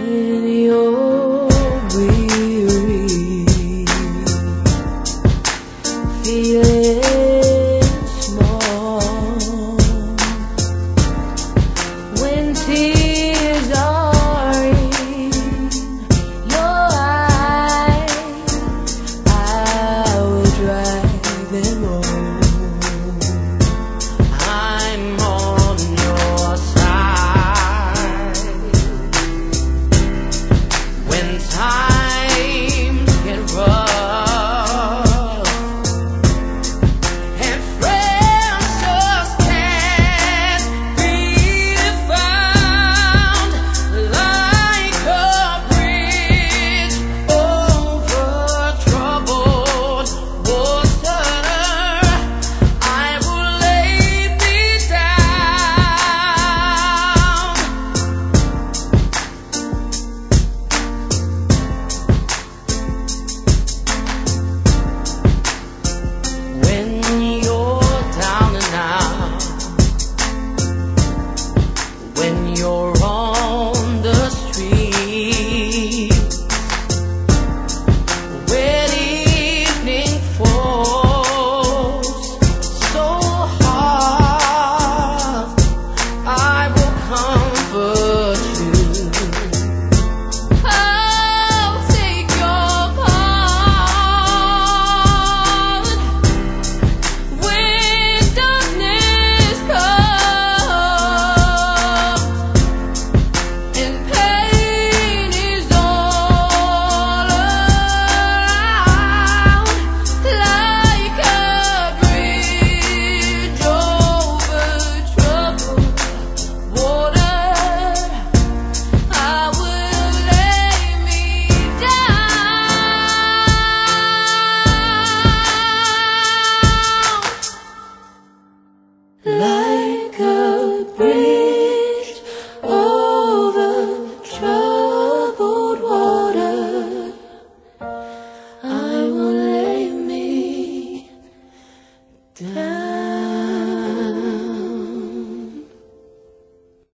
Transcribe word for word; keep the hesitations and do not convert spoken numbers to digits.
When you're weary, feeling small, when tears are in your eyes, I will dry them all. I'm on your side when times get rough and friends just can't be found, like a bridge over troubled water. I will lay me down. When you're down and out, when you're on the street, when evening falls so hard, I will comfort you. I'll take your part when darkness comes and pain is all around, like a bridge over troubled water. I will lay me down.